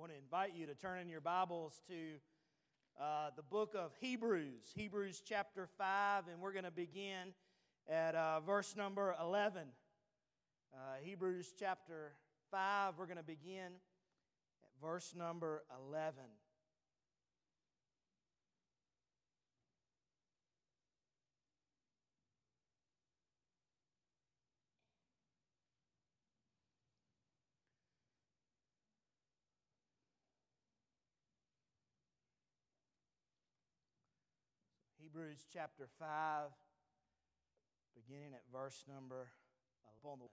want to invite you to turn in your Bibles to the book of Hebrews, Hebrews chapter 5, and we're going to begin at verse number 11. Hebrews chapter 5, we're going to begin at verse number 11. Hebrews chapter 5, beginning at verse number 11.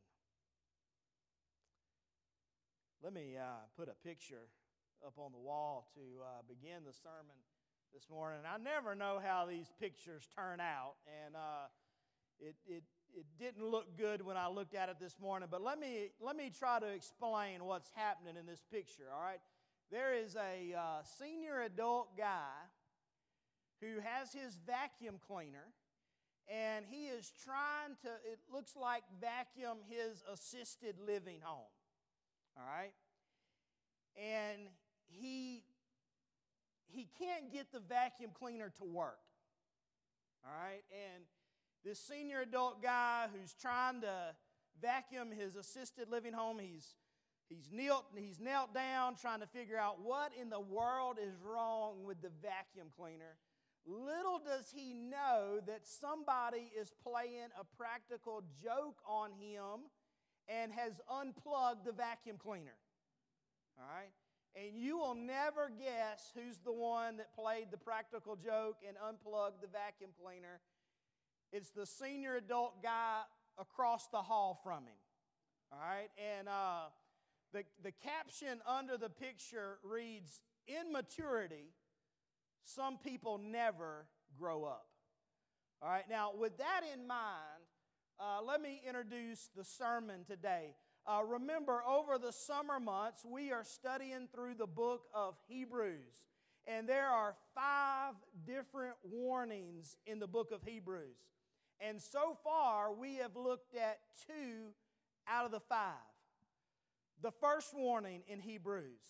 Let me put a picture up on the wall to begin the sermon this morning. I never know how these pictures turn out, and it didn't look good when I looked at it this morning, but let me try to explain what's happening in this picture, all right? There is a senior adult guy who has his vacuum cleaner, and he is trying to, it looks like, vacuum his assisted living home. All right? And he can't get the vacuum cleaner to work. All right? And this senior adult guy who's trying to vacuum his assisted living home, he's knelt down trying to figure out what in the world is wrong with the vacuum cleaner. Little does he know that somebody is playing a practical joke on him and has unplugged the vacuum cleaner. All right? And you will never guess who's the one that played the practical joke and unplugged the vacuum cleaner. It's the senior adult guy across the hall from him. All right? And the caption under the picture reads, "Immaturity. Some people never grow up." All right, now with that in mind, let me introduce the sermon today. Remember, over the summer months, we are studying through the book of Hebrews. And there are 5 different warnings in the book of Hebrews. And so far, we have looked at 2 out of the 5. The first warning in Hebrews: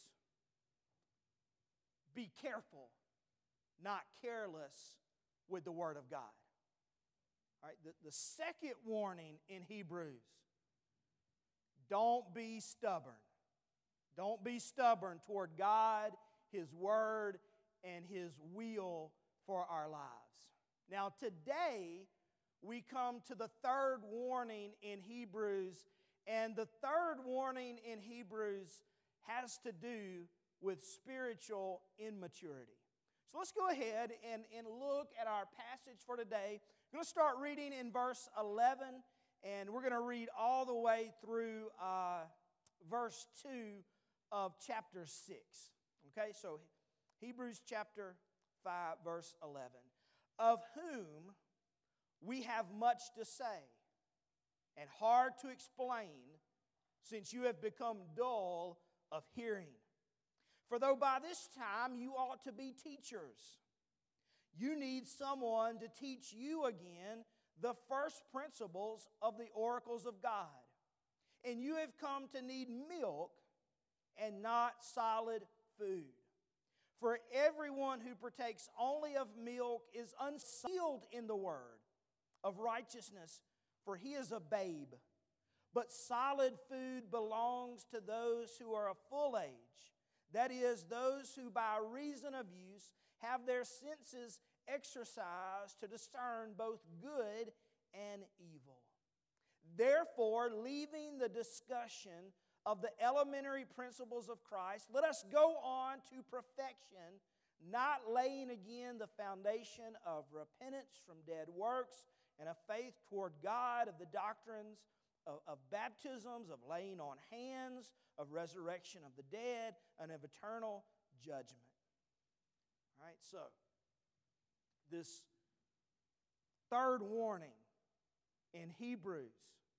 be careful, not careless with the Word of God. All right, the second warning in Hebrews: don't be stubborn. Don't be stubborn toward God, His Word, and His will for our lives. Now today, we come to the third warning in Hebrews, and the third warning in Hebrews has to do with spiritual immaturity. So let's go ahead and look at our passage for today. I'm going to start reading in verse 11, and we're going to read all the way through verse 2 of chapter 6. Okay, so Hebrews chapter 5, verse 11. Of whom we have much to say, and hard to explain, since you have become dull of hearing. For though by this time you ought to be teachers, you need someone to teach you again the first principles of the oracles of God. And you have come to need milk and not solid food. For everyone who partakes only of milk is unskilled in the word of righteousness, for he is a babe. But solid food belongs to those who are of full age. That is, those who by reason of use have their senses exercised to discern both good and evil. Therefore, leaving the discussion of the elementary principles of Christ, let us go on to perfection, not laying again the foundation of repentance from dead works and of faith toward God, of the doctrines of baptisms, of laying on hands, of resurrection of the dead, and of eternal judgment. All right, so this third warning in Hebrews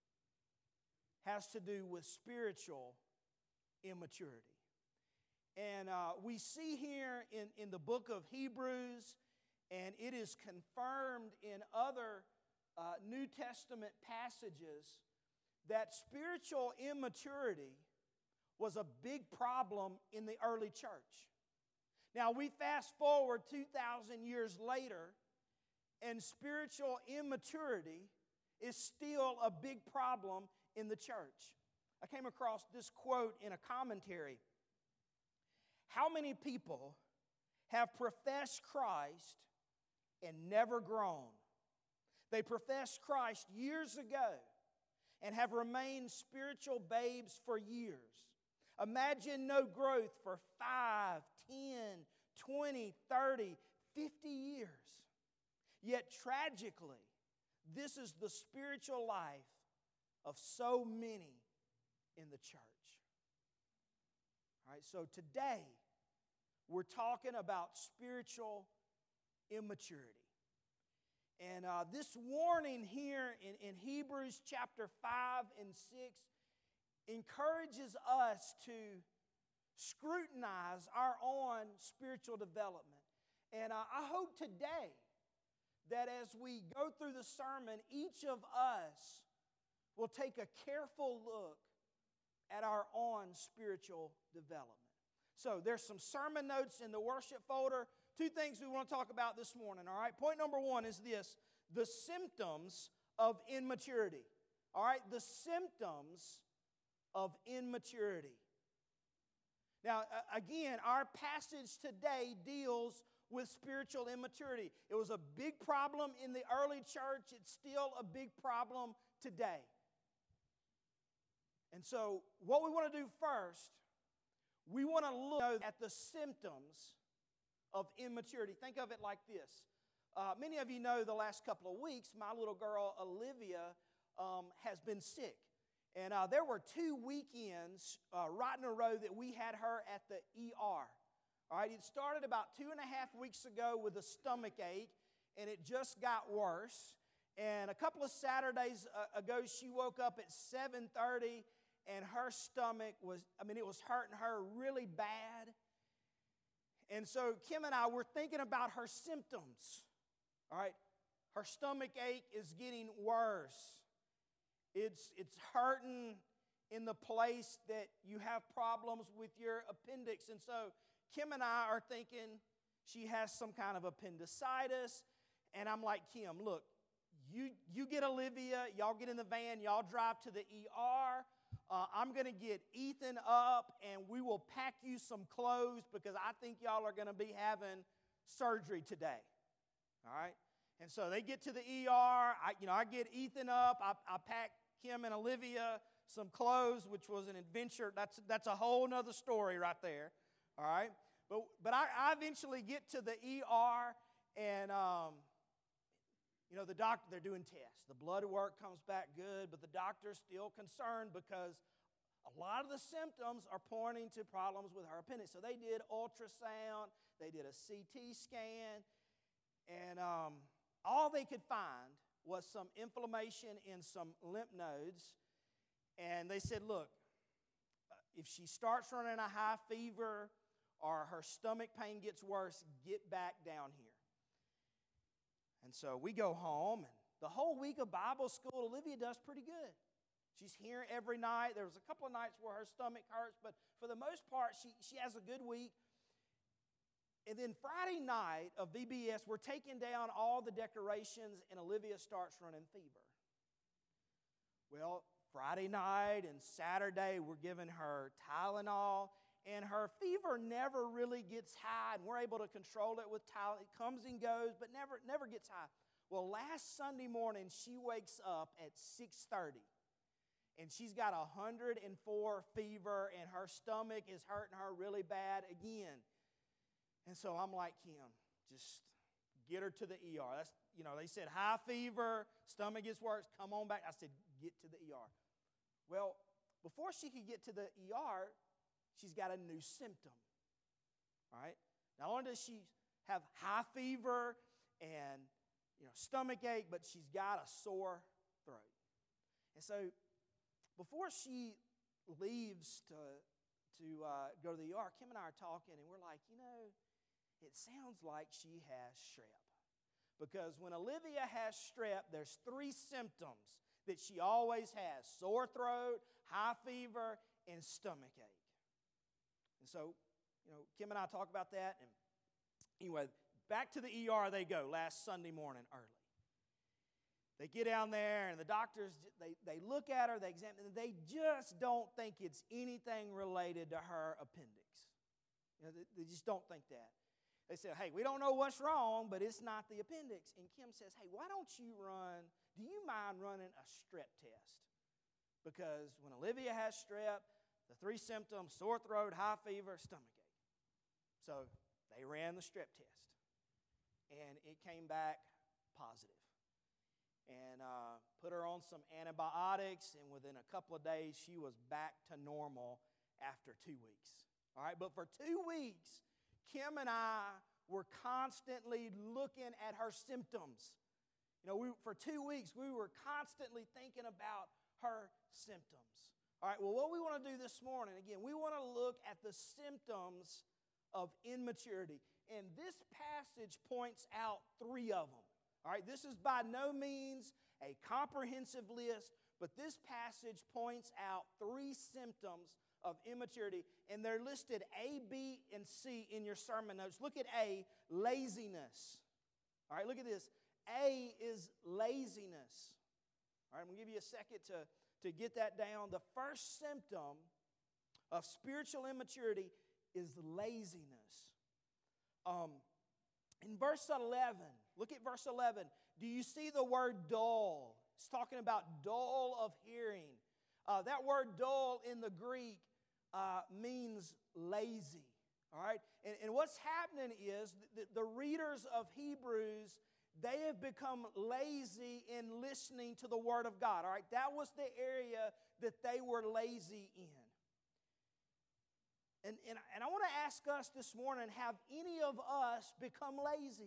has to do with spiritual immaturity. And we see here in the book of Hebrews, and it is confirmed in other New Testament passages, that spiritual immaturity was a big problem in the early church. Now, we fast forward 2,000 years later, and spiritual immaturity is still a big problem in the church. I came across this quote in a commentary. How many people have professed Christ and never grown? They professed Christ years ago and have remained spiritual babes for years. Imagine no growth for 5, 10, 20, 30, 50 years. Yet tragically, this is the spiritual life of so many in the church. All right, so today we're talking about spiritual immaturity. And this warning here in Hebrews chapter 5 and 6 encourages us to scrutinize our own spiritual development. And I hope today that as we go through the sermon, each of us will take a careful look at our own spiritual development. So there's some sermon notes in the worship folder. Two things we want to talk about this morning, all right? Point number one is this: the symptoms of immaturity. All right? The symptoms of immaturity. Now, again, our passage today deals with spiritual immaturity. It was a big problem in the early church. It's still a big problem today. And so, what we want to do first, we want to look at the symptoms of immaturity. Think of it like this. Many of you know the last couple of weeks, my little girl, Olivia, has been sick. And there were 2 weekends right in a row that we had her at the ER. All right, it started about 2.5 weeks ago with a stomach ache, and it just got worse. And a couple of Saturdays ago, she woke up at 7:30, and her stomach it was hurting her really bad. And so Kim and I were thinking about her symptoms. All right, her stomach ache is getting worse. It's hurting in the place that you have problems with your appendix. And so Kim and I are thinking she has some kind of appendicitis. And I'm like, Kim, look, you get Olivia, y'all get in the van, y'all drive to the ER. I'm going to get Ethan up, and we will pack you some clothes because I think y'all are going to be having surgery today. All right? And so they get to the ER. I get Ethan up. I pack Kim and Olivia some clothes, which was an adventure. That's a whole nother story right there. All right? But I eventually get to the ER, and the doctor, they're doing tests. The blood work comes back good, but the doctor's still concerned because a lot of the symptoms are pointing to problems with her appendix. So they did ultrasound, they did a CT scan, and all they could find was some inflammation in some lymph nodes. And they said, look, if she starts running a high fever or her stomach pain gets worse, get back down here. And so we go home, and the whole week of Bible school, Olivia does pretty good. She's here every night. There was a couple of nights where her stomach hurts, but for the most part, she has a good week. And then Friday night of VBS, we're taking down all the decorations, and Olivia starts running fever. Well, Friday night and Saturday, we're giving her Tylenol, and her fever never really gets high, and we're able to control it with Tylenol. It comes and goes, but never gets high. Well, last Sunday morning, she wakes up at 6:30, and she's got 104 fever, and her stomach is hurting her really bad again. And so I'm like, Kim, just get her to the ER. They said high fever, stomach gets worse, come on back. I said, get to the ER. Well, before she could get to the ER, she's got a new symptom. All right? Not only does she have high fever and stomach ache, but she's got a sore throat. And so before she leaves to go to the ER, Kim and I are talking, and we're like, it sounds like she has strep. Because when Olivia has strep, there's 3 symptoms that she always has: sore throat, high fever, and stomach ache. And so, Kim and I talk about that. And anyway, back to the ER they go last Sunday morning early. They get down there, and the doctors, they look at her, they examine, and they just don't think it's anything related to her appendix. They just don't think that. They say, hey, we don't know what's wrong, but it's not the appendix. And Kim says, hey, why don't you do you mind running a strep test? Because when Olivia has strep, the 3 symptoms, sore throat, high fever, stomach ache. So they ran the strep test, and it came back positive. And put her on some antibiotics, and within a couple of days, she was back to normal after 2 weeks. All right, but for 2 weeks, Kim and I were constantly looking at her symptoms. For 2 weeks, we were constantly thinking about her symptoms. All right, well, what we want to do this morning, again, we want to look at the symptoms of immaturity. And this passage points out 3 of them. All right, this is by no means a comprehensive list, but this passage points out 3 symptoms of immaturity, and they're listed A, B, and C in your sermon notes. Look at A, laziness. All right, look at this. A is laziness. All right, I'm going to give you a second to get that down. The first symptom of spiritual immaturity is laziness. In verse 11, look at verse 11. Do you see the word dull? It's talking about dull of hearing. That word dull in the Greek means lazy. All right? And what's happening is the readers of Hebrews, they have become lazy in listening to the Word of God. All right? That was the area that they were lazy in. And I want to ask us this morning, have any of us become lazy?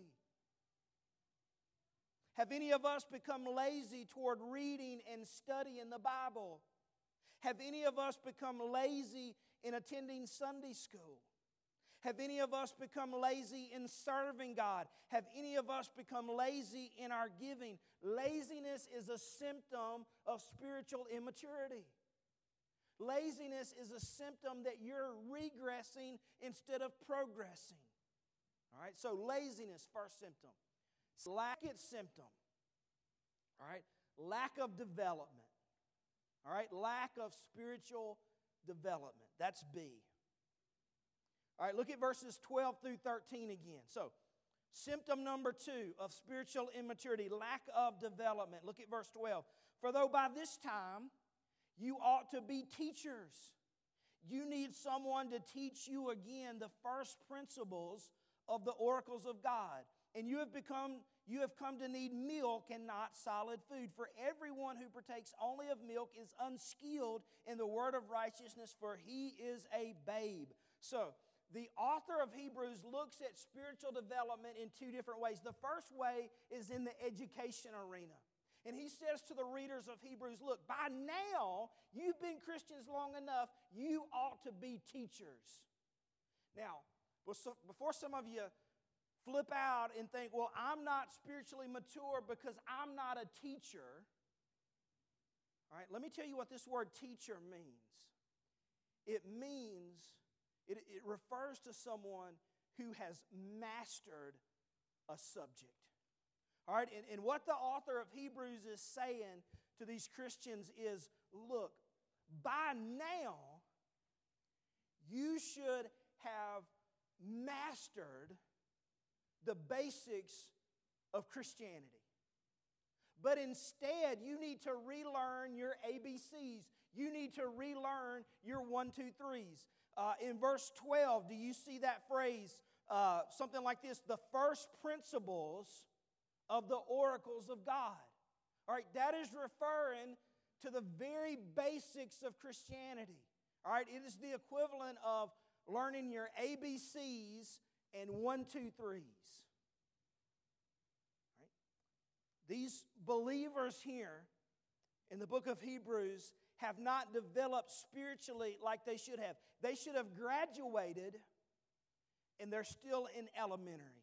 Have any of us become lazy toward reading and studying the Bible? Have any of us become lazy in attending Sunday school? Have any of us become lazy in serving God? Have any of us become lazy in our giving? Laziness is a symptom of spiritual immaturity. Laziness is a symptom that you're regressing instead of progressing. All right, so laziness, first symptom. Second symptom, all right, lack of development. All right, lack of spiritual development. That's B. All right, look at verses 12 through 13 again. So, symptom number 2 of spiritual immaturity, lack of development. Look at verse 12. For though by this time you ought to be teachers, you need someone to teach you again the first principles of the oracles of God. And you have come to need milk and not solid food. For everyone who partakes only of milk is unskilled in the word of righteousness, for he is a babe. So, the author of Hebrews looks at spiritual development in 2 different ways. The first way is in the education arena. And he says to the readers of Hebrews, look, by now, you've been Christians long enough, you ought to be teachers. Now, before some of you flip out and think, well, I'm not spiritually mature because I'm not a teacher. All right, let me tell you what this word teacher means. It refers to someone who has mastered a subject. All right, and what the author of Hebrews is saying to these Christians is, look, by now, you should have mastered the basics of Christianity. But instead, you need to relearn your ABCs. You need to relearn your 1, 2, 3s. In verse 12, do you see that phrase? Something like this, the first principles of the oracles of God. All right, that is referring to the very basics of Christianity. All right, it is the equivalent of learning your ABCs and 1, 2, 3s. All right? These believers here in the book of Hebrews have not developed spiritually like they should have. They should have graduated, and they're still in elementary.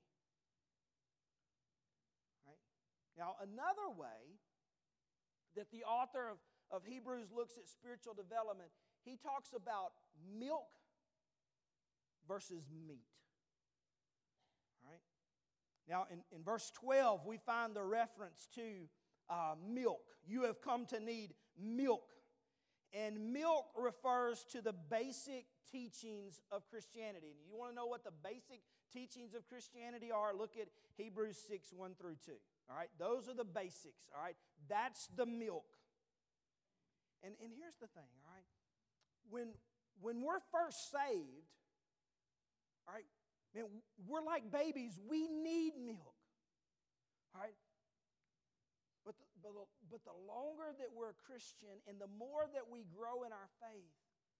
Now, another way that the author of Hebrews looks at spiritual development, he talks about milk versus meat. All right? Now, in verse 12, we find the reference to milk. You have come to need milk. And milk refers to the basic teachings of Christianity. And you want to know what the basic teachings of Christianity are? Look at Hebrews 6, 1 through 2. All right? Those are the basics. All right? That's the milk. And here's the thing, all right? When we're first saved, all right, man, we're like babies. We need milk. All right? But the longer that we're a Christian and the more that we grow in our faith,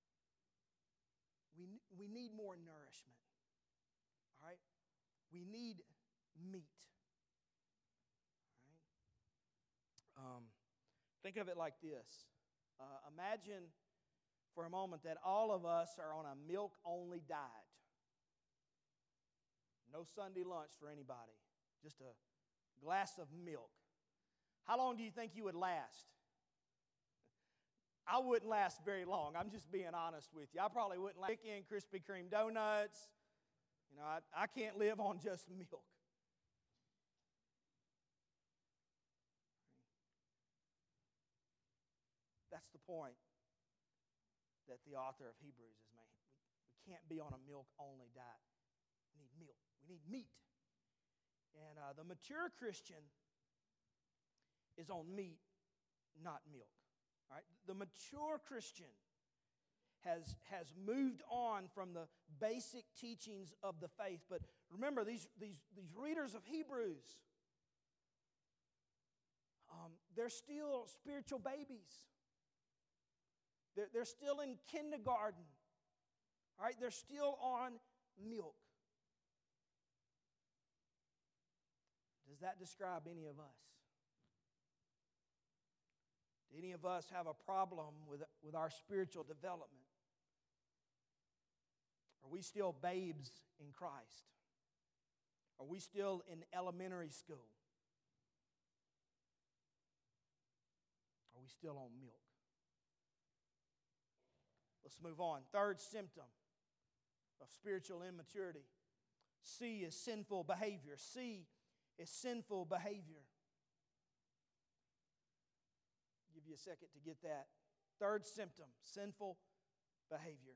we need more nourishment. All right? We need meat. All right? Think of it like this. Imagine for a moment that all of us are on a milk-only diet. No Sunday lunch for anybody. Just a glass of milk. How long do you think you would last? I wouldn't last very long. I'm just being honest with you. I probably wouldn't like chicken, Krispy Kreme donuts. You know, I can't live on just milk. That's the point that the author of Hebrews is making. We can't be on a milk-only diet. We need milk. We need meat. And the mature Christian is on meat, not milk. All right? The mature Christian has moved on from the basic teachings of the faith. But remember, these readers of Hebrews, they're still spiritual babies. They're still in kindergarten. All right? They're still on milk. Does that describe any of us? Do any of us have a problem with our spiritual development? Are we still babes in Christ? Are we still in elementary school? Are we still on milk? Let's move on. Third symptom of spiritual immaturity. C is sinful behavior. C is sinful behavior. Give you a second to get that. Third symptom, sinful behavior.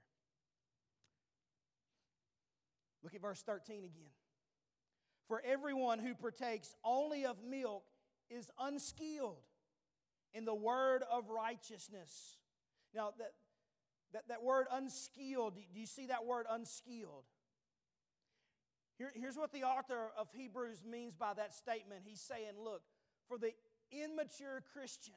Look at verse 13 again. For everyone who partakes only of milk is unskilled in the word of righteousness. Now, that word unskilled, do you see that word unskilled? Here's what the author of Hebrews means by that statement. He's saying, look, for the immature Christian,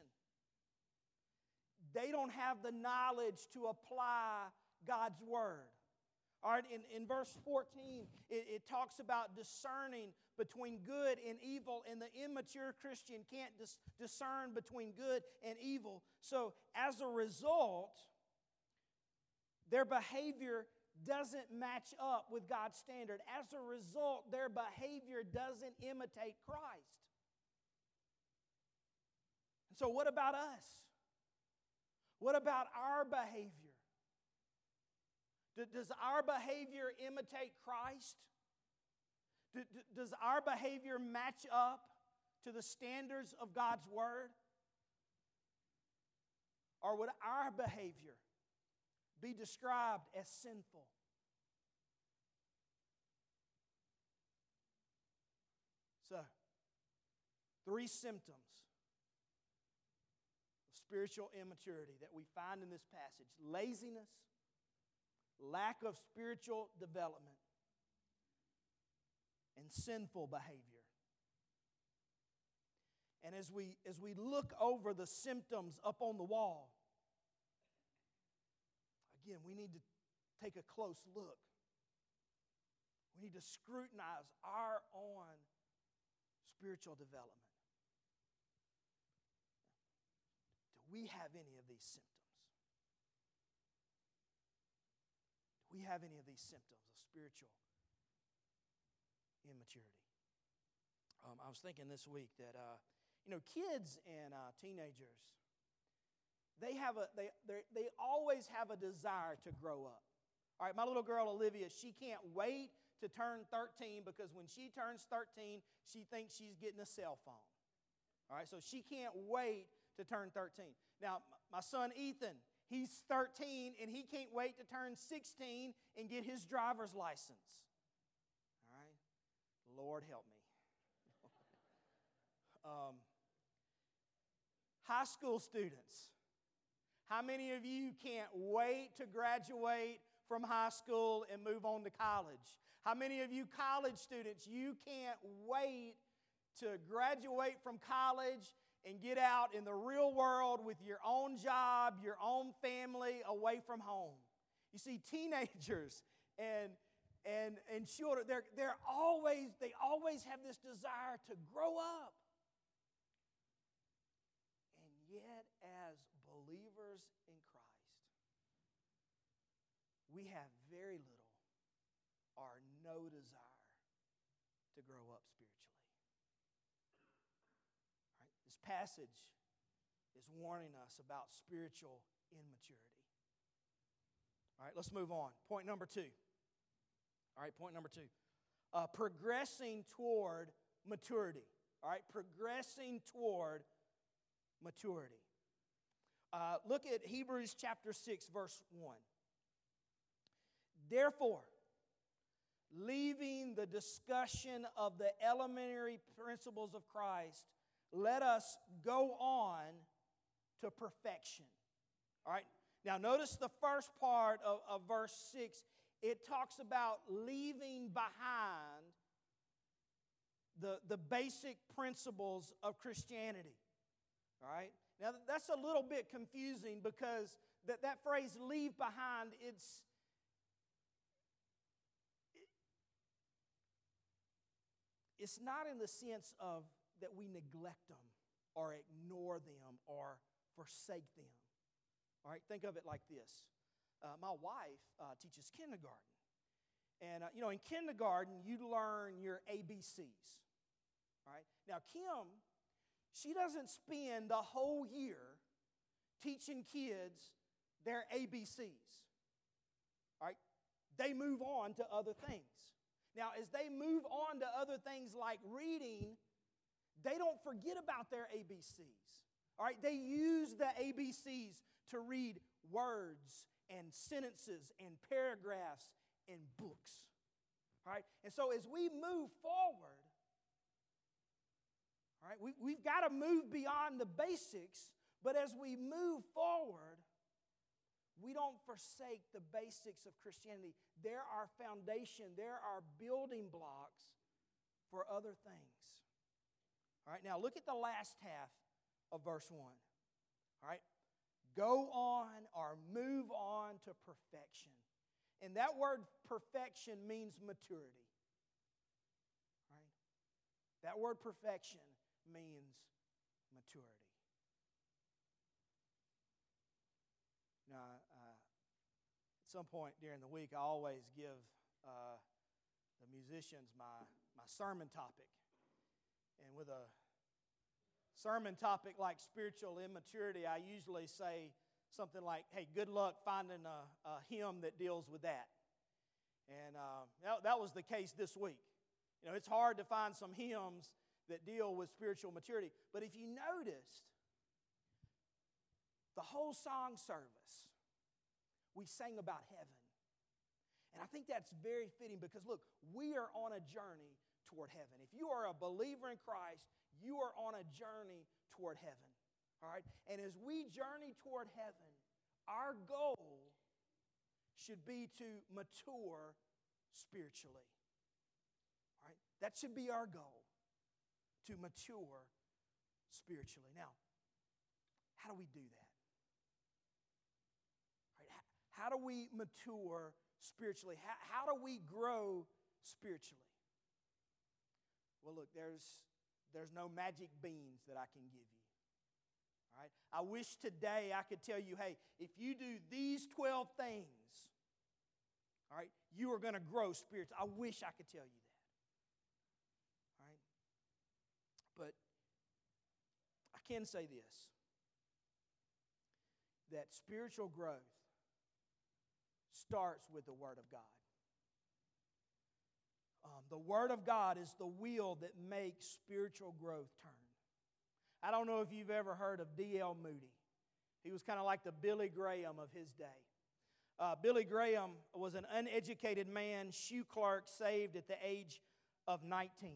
they don't have the knowledge to apply God's word. All right, in verse 14, it talks about discerning between good and evil, and the immature Christian can't discern between good and evil. So as a result, their behavior doesn't match up with God's standard. As a result, their behavior doesn't imitate Christ. And so what about us? What about our behavior? Does our behavior imitate Christ? Does our behavior match up to the standards of God's word? Or would our behavior be described as sinful? So, 3 symptoms of spiritual immaturity that we find in this passage: laziness, lack of spiritual development, and sinful behavior. And as we look over the symptoms up on the wall, again, we need to take a close look. We need to scrutinize our own spiritual development. Do we have any of these symptoms? Do we have any of these symptoms of spiritual immaturity? I was thinking this week that, kids and teenagers, they always have a desire to grow up. All right, my little girl Olivia, she can't wait to turn 13 because when she turns 13, she thinks she's getting a cell phone. All right, so she can't wait to turn 13. Now, my son Ethan, he's 13 and he can't wait to turn 16 and get his driver's license. All right, Lord help me. High school students, how many of you can't wait to graduate from high school and move on to college? How many of you college students, you can't wait to graduate from college and get out in the real world with your own job, your own family, away from home? You see, teenagers and children, they always have this desire to grow up. And yet, as believers in Christ, we have very little or no desire to grow up spiritually. Right? This passage is warning us about spiritual immaturity. All right, let's move on. Point number 2. All right, point number 2. Progressing toward maturity. All right, progressing toward maturity. Look at Hebrews chapter 6, verse 1. Therefore, leaving the discussion of the elementary principles of Christ, let us go on to perfection. All right? Now, notice the first part of verse 6. It talks about leaving behind the basic principles of Christianity. All right? Now, that's a little bit confusing because that phrase, leave behind, it's not in the sense of that we neglect them or ignore them or forsake them. All right, think of it like this. My wife teaches kindergarten. And, in kindergarten, you learn your ABCs. All right? Now, Kim, she doesn't spend the whole year teaching kids their ABCs. All right? They move on to other things. Now, as they move on to other things like reading, they don't forget about their ABCs. All right? They use the ABCs to read words and sentences and paragraphs and books. All right? And so as we move forward, all right, we've got to move beyond the basics, but as we move forward, we don't forsake the basics of Christianity. There are foundation, there are building blocks for other things. All right, now look at the last half of verse 1. All right, go on or move on to perfection. And that word perfection means maturity. All right? That word perfection means maturity. Now, at some point during the week, I always give the musicians my sermon topic. And with a sermon topic like spiritual immaturity, I usually say something like, hey, good luck finding a hymn that deals with that. And that was the case this week. It's hard to find some hymns that deal with spiritual maturity. But if you noticed, the whole song service, we sang about heaven. And I think that's very fitting because, look, we are on a journey toward heaven. If you are a believer in Christ, you are on a journey toward heaven. All right? And as we journey toward heaven, our goal should be to mature spiritually. All right? That should be our goal, to mature spiritually. Now, how do we do that? All right? How do we mature spiritually? How do we grow spiritually? Well, look, there's no magic beans that I can give you. All right? I wish today I could tell you, hey, if you do these 12 things, all right, you are going to grow spiritually. I wish I could tell you that. All right? But I can say this. that spiritual growth starts with the Word of God. The Word of God is the wheel that makes spiritual growth turn. I don't know if you've ever heard of D.L. Moody. He was kind of like the Billy Graham of his day. Billy Graham was an uneducated man, shoe clerk, saved at the age of 19.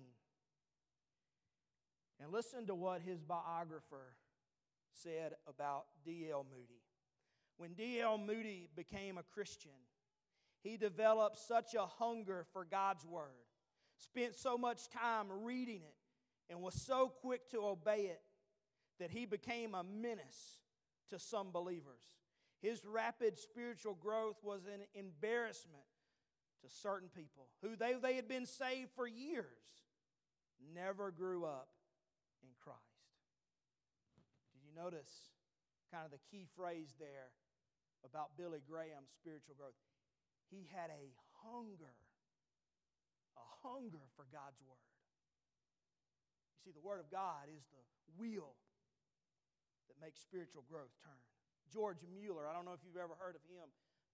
And listen to what his biographer said about D.L. Moody. When D.L. Moody became a Christian, he developed such a hunger for God's Word, spent so much time reading it, and was so quick to obey it that he became a menace to some believers. His rapid spiritual growth was an embarrassment to certain people who they had been saved for years, never grew up in Christ. Did you notice kind of the key phrase there about Billy Graham's spiritual growth? He had a hunger for God's Word. You see, the Word of God is the wheel that makes spiritual growth turn. George Mueller, I don't know if you've ever heard of him.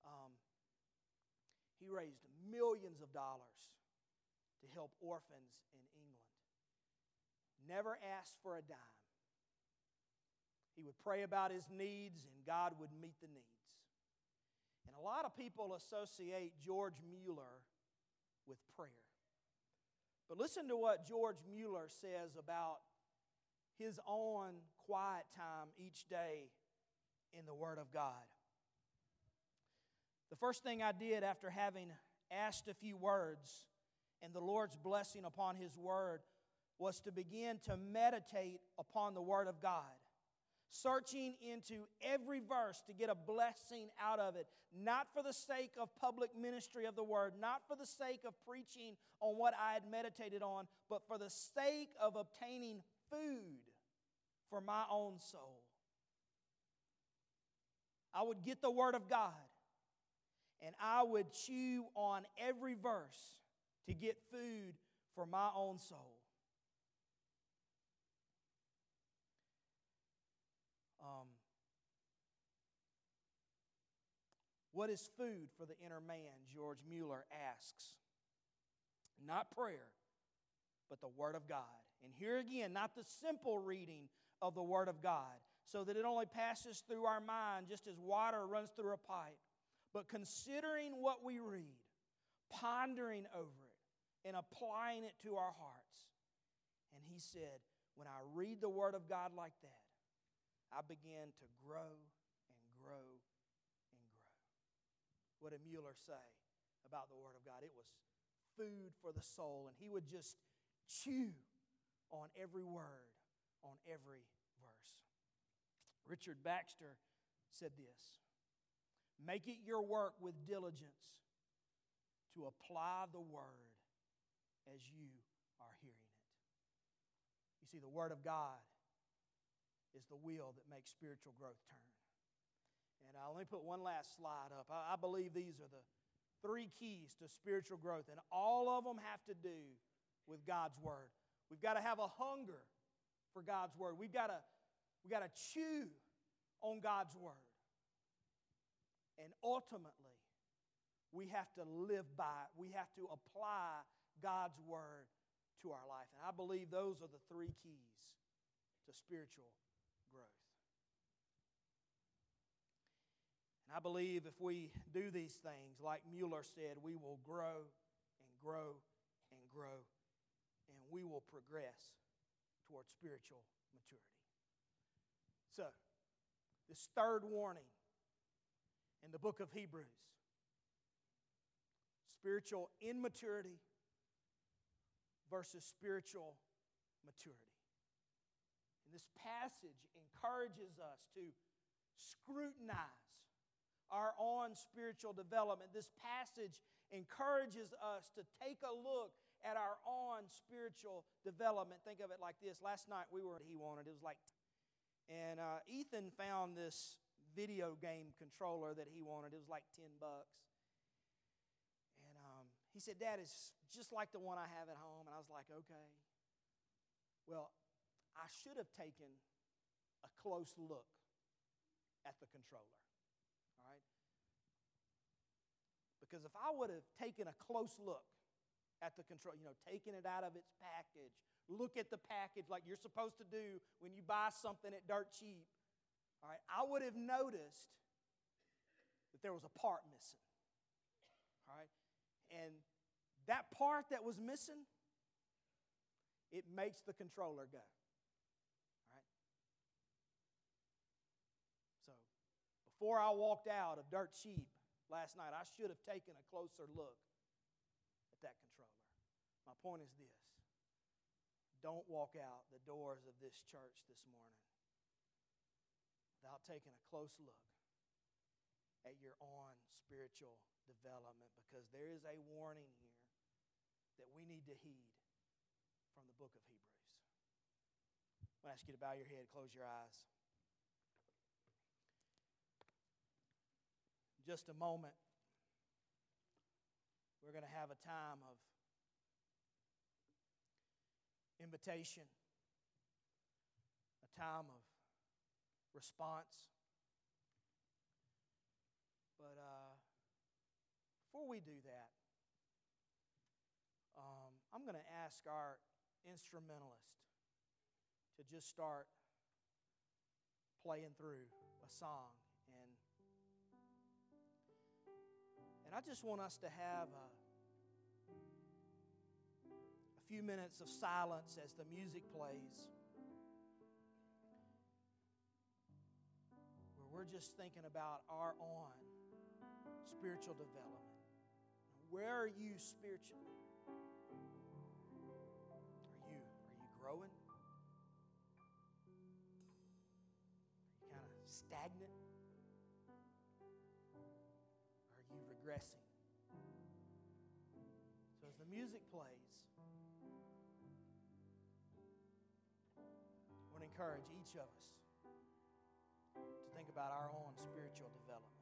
He raised millions of dollars to help orphans in England. Never asked for a dime. He would pray about his needs, and God would meet the needs. And a lot of people associate George Mueller with prayer. But listen to what George Mueller says about his own quiet time each day in the Word of God. The first thing I did after having asked a few words and the Lord's blessing upon His Word was to begin to meditate upon the Word of God, searching into every verse to get a blessing out of it, not for the sake of public ministry of the Word, not for the sake of preaching on what I had meditated on, but for the sake of obtaining food for my own soul. I would get the Word of God, and I would chew on every verse to get food for my own soul. What is food for the inner man, George Mueller asks? Not prayer, but the Word of God. And here again, not the simple reading of the Word of God, so that it only passes through our mind just as water runs through a pipe, but considering what we read, pondering over it, and applying it to our hearts. And he said, when I read the Word of God like that, I begin to grow and grow and grow. What did Mueller say about the Word of God? It was food for the soul, and he would just chew on every word, on every verse. Richard Baxter said this: make it your work with diligence to apply the Word as you are hearing it. You see, the Word of God is the wheel that makes spiritual growth turn. And let me put one last slide up. I believe these are the 3 keys to spiritual growth, and all of them have to do with God's Word. We've got to have a hunger for God's Word. We've got to chew on God's Word. And ultimately, we have to live by it. We have to apply God's Word to our life. And I believe those are the 3 keys to spiritual growth. And I believe if we do these things, like Mueller said, we will grow and grow and grow, and we will progress towards spiritual maturity. So, this third warning in the book of Hebrews, spiritual immaturity versus spiritual maturity. And this passage encourages us to scrutinize our own spiritual development. This passage encourages us to take a look at our own spiritual development. Think of it like this. Last night he wanted. It was like, and Ethan found this video game controller that he wanted. It was like $10. And he said, Dad, it's just like the one I have at home. And I was like, okay. Well, I should have taken a close look at the controller. All right? Because if I would have taken a close look at the controller, taken it out of its package, look at the package like you're supposed to do when you buy something at Dirt Cheap, all right, I would have noticed that there was a part missing. All right? And that part that was missing, it makes the controller go. All right? So, before I walked out of Dirt Cheap last night, I should have taken a closer look at that controller. My point is this. Don't walk out the doors of this church this morning without taking a close look at your own spiritual development, because there is a warning here that we need to heed from the book of Hebrews. I'm going to ask you to bow your head, close your eyes. In just a moment, we're going to have a time of invitation, a time of response. But before we do that, I'm going to ask our instrumentalist to just start playing through a song. And I just want us to have a few minutes of silence as the music plays, where we're just thinking about our own spiritual development. Where are you spiritually? Are you growing? Are you kind of stagnant? Are you regressing? So as the music plays, I want to encourage each of us to think about our own spiritual development.